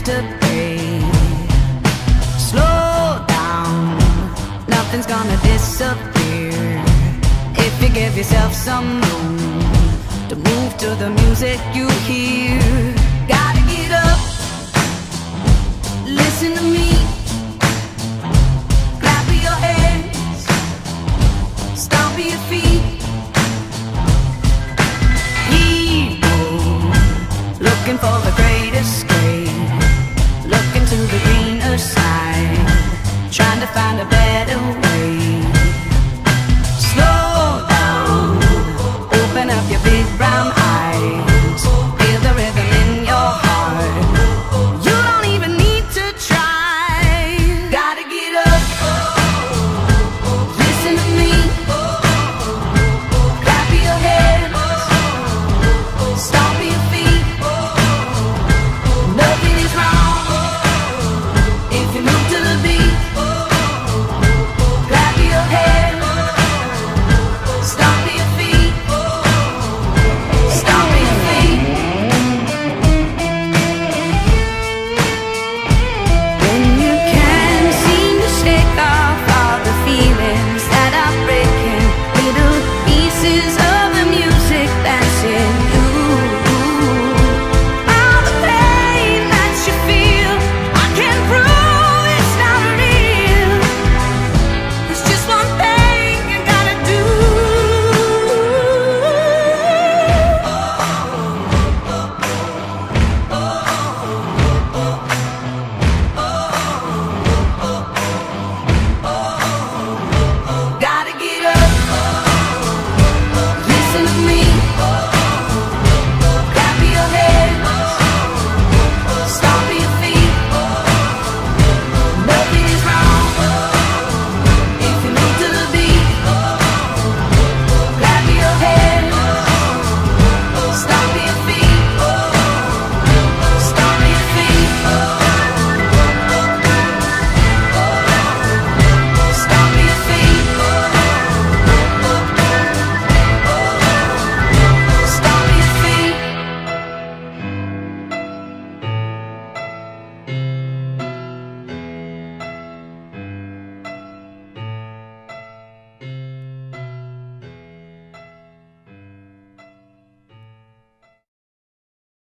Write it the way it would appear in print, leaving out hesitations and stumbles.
to pay. Slow down, nothing's gonna disappear if you give yourself some room to move to the music you hear. Gotta get up, listen to me, clap your hands, stomp your feet. Looking for the great escape, looking to the greener side, trying to find a better way.